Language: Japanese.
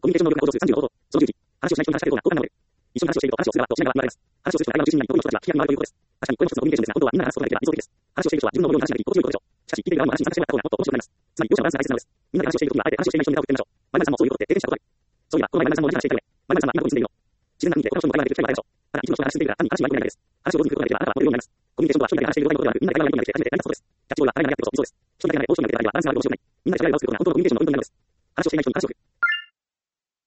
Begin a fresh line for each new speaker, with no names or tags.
コミュニケーション能力が向上する35こと。その10時、話をしない人に話しかけることが好感なので、一緒に話をしていると話をする側としながら言われます。話をする人が間を中心になり、多くの人たちは聞き役に回るということです。確かに、これも一つのコミュニケーションですが、本当はみんなが話すことができれば理想的です。話をしている人は自分の思うように話しなくていい、心地よいことでしょう。しかし、聞いている側も話に参加してもらった方がもっと面白くなります。つまり、両者のバランスが大切なのです。みんなで話をしているときは、あえて話をしていない人に目を振ってみましょう。まるまるさんもそういうことって経験したことある。そういえば、この前まるまるさんも理解していたので、まるまるさんは今どこに住んでいるの？自分な雰囲気で他の人にも会話ができる機会があるでしょう。ただ、一部の人が話しすぎているから単に話に迷い込んでいないです。話を上手に振ることができれば、あなたはモデルになります。コミュニケーションとは一人だけ話している状態のことではなく、みんなで会話ができるようになって初めて成り立つことです。キャッチボールは誰がやってこそ理想です。一人だけならどうしてもうまくいかないから、バランスがあるかもしれない。みんなで会話をすることが本当のコミュニケーションの運動になるのです。